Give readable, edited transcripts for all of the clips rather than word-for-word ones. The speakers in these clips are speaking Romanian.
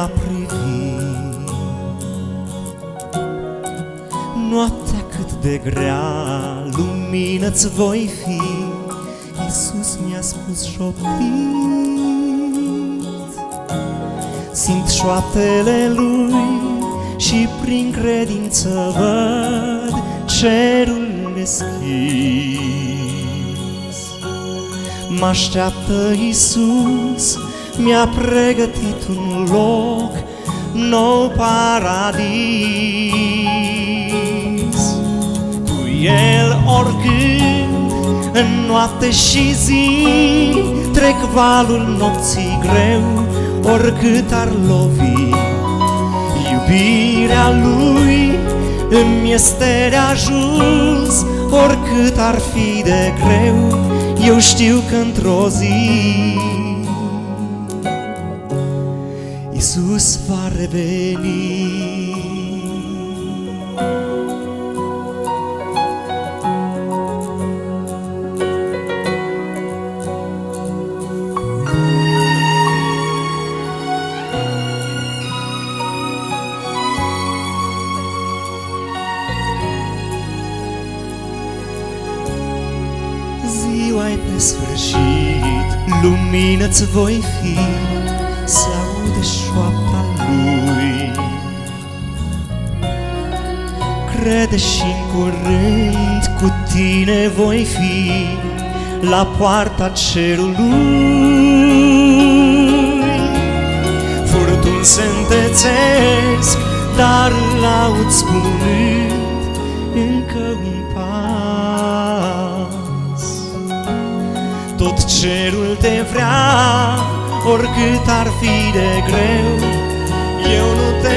a privi. Noaptea cât de grea, lumină-ți voi fi, Iisus mi-a spus șoptit. Simt șoaptele Lui și prin credință văd cerul deschis. M-așteaptă Iisus, mi-a pregătit un loc, nou paradis. Cu El oricând, în noapte și zi, trec valul nopții greu, oricât ar lovi. Iubirea Lui îmi este de ajuns, oricât ar fi de greu, eu știu că într-o zi Iisus va reveni. Ziua-i pe sfârșit, lumină-ți voi fi, se aude șoapta Lui. Crede și-n curând cu tine voi fi la poarta cerului. Furtuni se întețesc, dar îl aud spunând încă un pas. Tot cerul te vrea, oricât ar fi de greu, eu nu te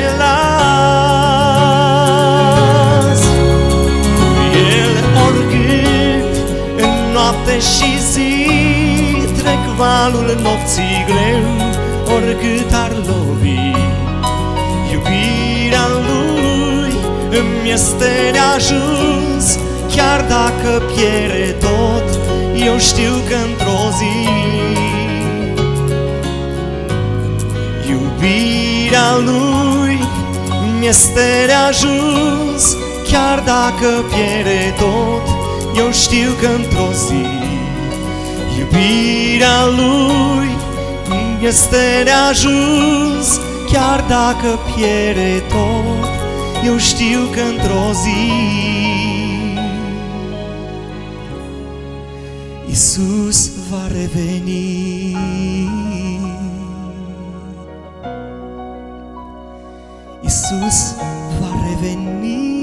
las. Cu El oricând, în noapte și zi, trec valul nopții greu, oricât ar lovi. Iubirea Lui îmi este de ajuns, chiar dacă pierde tot, eu știu că într-o zi iubirea Lui mi-este de ajuns, chiar dacă pierde tot, eu știu că într-o zi iubirea Lui mi-este de ajuns, chiar dacă pierde tot, eu știu că într-o zi Iisus va reveni. Iisus va reveni.